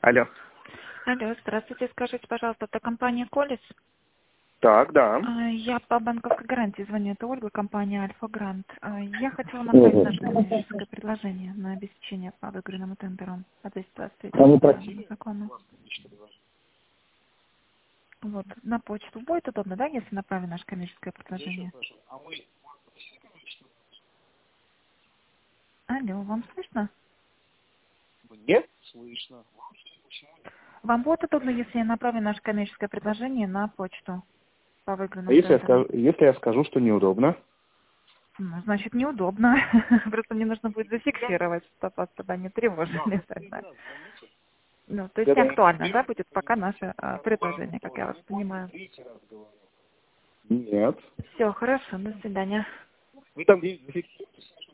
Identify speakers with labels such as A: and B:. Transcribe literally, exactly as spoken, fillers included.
A: Алло.
B: Алло, здравствуйте. Скажите, пожалуйста, это компания «Колес»?
A: Так, да.
B: А, Я по банковской гарантии звоню. Это Ольга, компания «Альфа Грант». А, Я хотела направить наше коммерческое предложение на обеспечение по выигранному тендеру по двести двадцать
C: А вы
B: третьему
C: просили?
B: закону. Вот, на почту будет удобно, да, если направим наше коммерческое предложение? Алло, вам слышно?
C: Мне слышно.
B: Вам будет удобно, если я направлю наше коммерческое предложение на почту по
A: А
B: выигранному
A: если я
B: тендеру?
A: скажу, если я скажу, что неудобно?
B: Ну, значит, неудобно. Просто мне нужно будет зафиксировать, чтобы вас тогда не тревожили тогда. Ну, то есть не
A: Это
B: актуально, да, будет пока наше а, предложение, как я вас понимаю.
A: нет.
B: Все, хорошо, до свидания.
A: Вы там где зафиксируете?